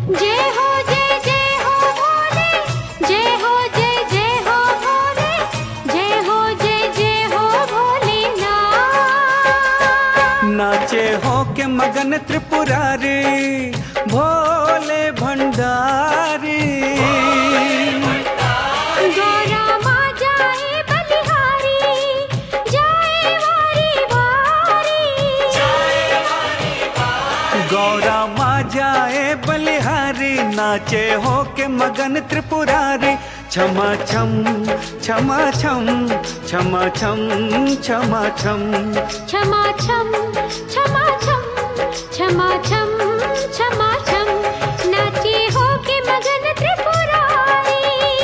जय हो भोले, जय हो जय हो भोले, जय हो भोलेनाथ। नाचे हो के मगन त्रिपुरारी भोले भंडारी। गौरा माँ जाए बलिहारी, जाए वारी वारी। गौरा माँ जाए बलिहारी, नाचे हो के मगन त्रिपुरारी। क्षमा छम क्षमा छम, क्षमा छम क्षमा छम, क्षमा छम क्षमा छम, क्षमा छम क्षमा छम। नाचे हो के मगन त्रिपुरारी।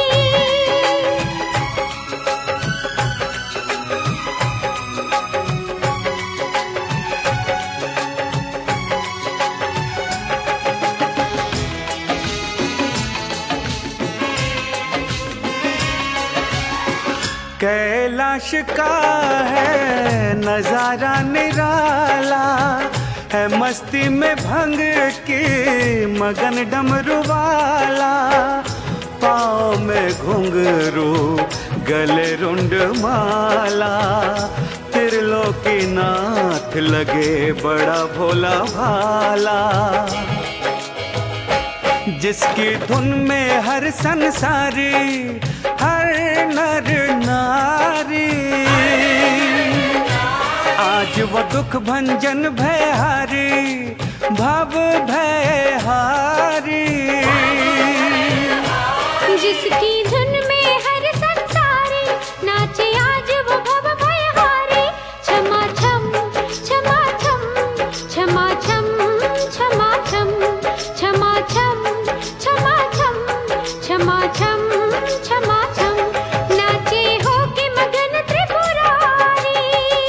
कैलाश का है नजारा निराला, है मस्ती में भंग की मगन डमरू वाला। पाँव में घुंघरू गले रुंड माला, त्रिलोकीनाथ लगे बड़ा भोला भाला। जिसकी धुन में हर संसारी, हर नर नारी। आज वो दुख भंजन भयहारी, भव भयहारी। जिसकी धुन में हर संसारी, नाचे आज वो भव भयहारी। क्षमा छम क्षमा छम, क्षमा छम क्षमा छम, क्षमा छम क्षमा छम, क्षमा छम क्षमा छम। नाचे हो के मगन त्रिपुरारी।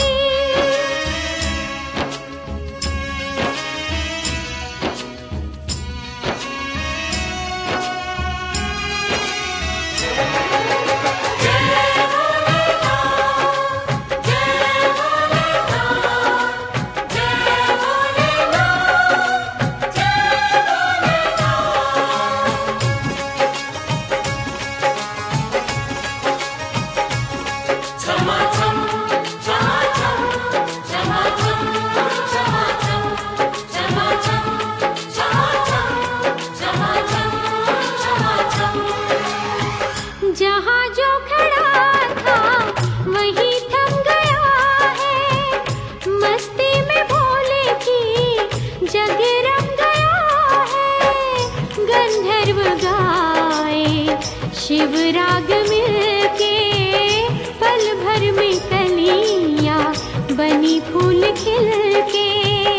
जहाँ जो खड़ा था वहीं थम गया है, मस्ती में भोले की जग रम गया है। गंधर्व गाए शिव राग मिलके, पल भर में कलियां बनी फूल खिल के।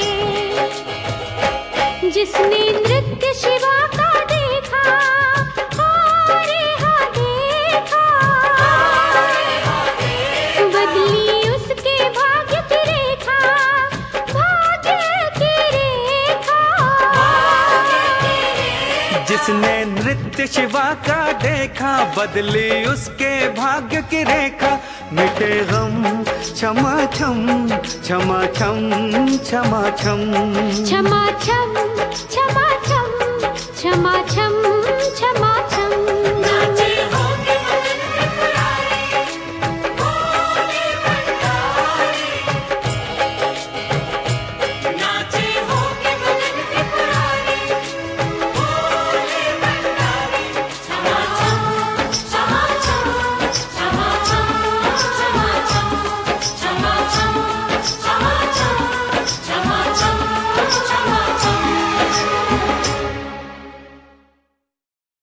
जिसने नृत्य शिवा का देखा, बदली उसके भाग्य की रेखा, भाग्य की रेखा। जिसने नृत्य शिवा का देखा, बदली उसके भाग्य की रेखा। मिटे गम क्षमा छम, क्षमा छम क्षमा छम, क्षमा छम क्षमा छम, क्षमा